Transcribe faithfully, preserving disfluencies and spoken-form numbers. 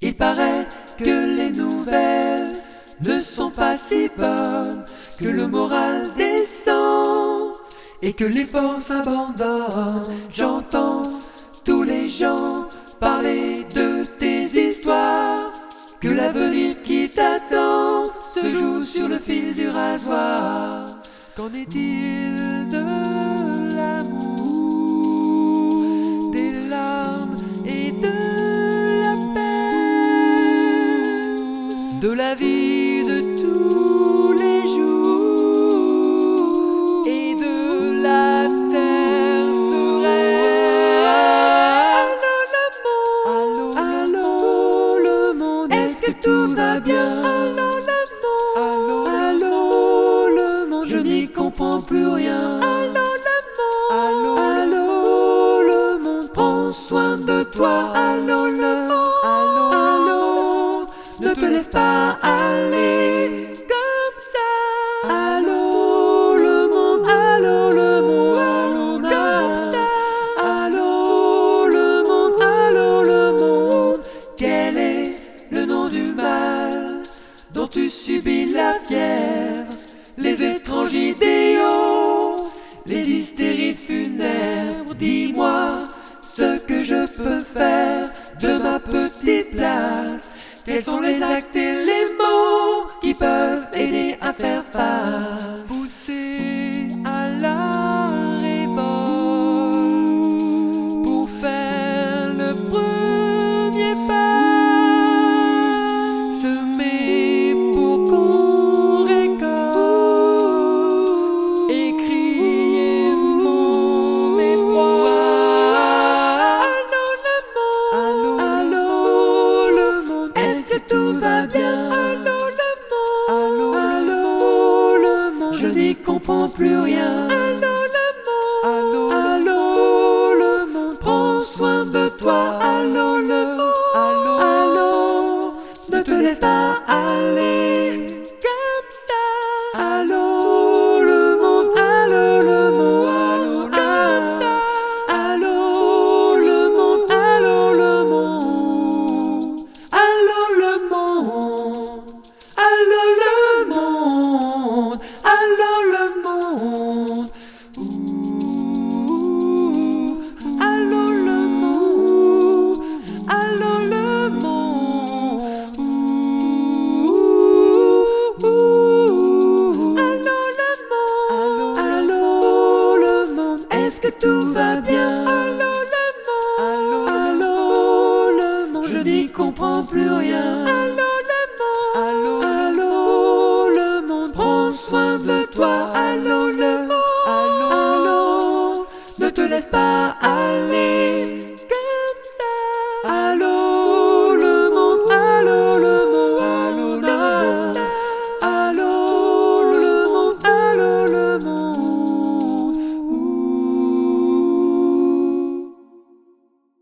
Il paraît que les nouvelles ne sont pas si bonnes, que le moral descend et que les forces abandonnent. J'entends tous les gens parler de tes histoires, que l'avenir qui t'attend se joue sur le fil du rasoir. Qu'en est-il de l'amour, des larmes et de la peine, de la vie de tous les jours et de la terre sereine? Allô le monde, allô, allô le monde, est-ce que tout va bien? Allô le monde, allô, allô le monde, je n'y comprends plus rien. Allô le monde, allô, allô le monde, prends soin de toi. Allô le monde, allô, allô, ne te laisse pas aller comme ça. Allô le monde, allô le monde, allô comme ça. Allô le monde, allô le monde, quel est le nom du mal dont tu subis la fièvre? Les étranges idéaux, les hystéries funèbres. Dis-moi ce que je peux faire de ma petite place. Quels sont les actes et les mots qui peuvent aider à faire face? Pousser à la révolte pour faire le premier pas, semer pour qu'on récolte et crier mon effroi. Allô le monde, allô, allô le monde, est-ce que tout va bien? Allô le monde, allô, allô le monde, je n'y comprends plus rien. Allô le monde, allô, allô le monde, prends soin de toi. Allô le monde, allô, allô, ne te laisse pas aller comme ça. Allô le monde, allô le monde, allô comme ça. Allô le monde, allô le monde, allô le monde, allô le monde, allô le monde. Ouh, allô le monde, allô le monde. Ouh, ouh, allô le monde, allô le monde, est-ce que tout va bien? Allô le monde, allô, allô le monde, je n'y comprends plus rien. Allô